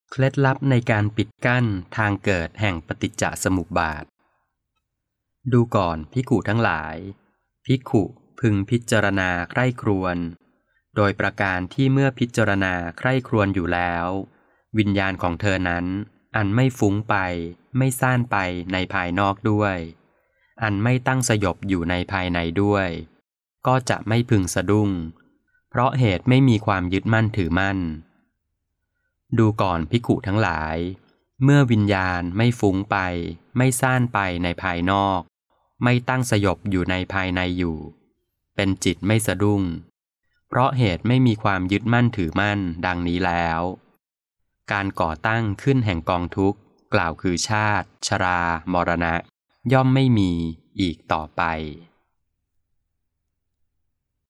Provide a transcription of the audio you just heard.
เคล็ดลับในการปิดกั้นทางเกิดแห่งปฏิจจสมุปบาทดูก่อนภิกขุทั้งหลายภิกขุพึงพิจารณาใคร่ครวญโดยประการที่เมื่อพิจารณาใคร่ครวญอยู่แล้ววิญญาณของเธอนั้นอันไม่ฟุ้งไปไม่ซ่านไปในภายนอกด้วยอันไม่ตั้งสยบอยู่ในภายในด้วยก็จะไม่พึงสะดุ้งเพราะเหตุไม่มีความยึดมั่นถือมั่นดูก่อนภิกขุทั้งหลายเมื่อวิญญาณไม่ฟุ้งไปไม่ซ่านไปในภายนอกไม่ตั้งสยบอยู่ในภายในอยู่เป็นจิตไม่สะดุ้งเพราะเหตุไม่มีความยึดมั่นถือมั่นดังนี้แล้วการก่อตั้งขึ้นแห่งกองทุกข์กล่าวคือชาติชรามรณะย่อมไม่มีอีกต่อไป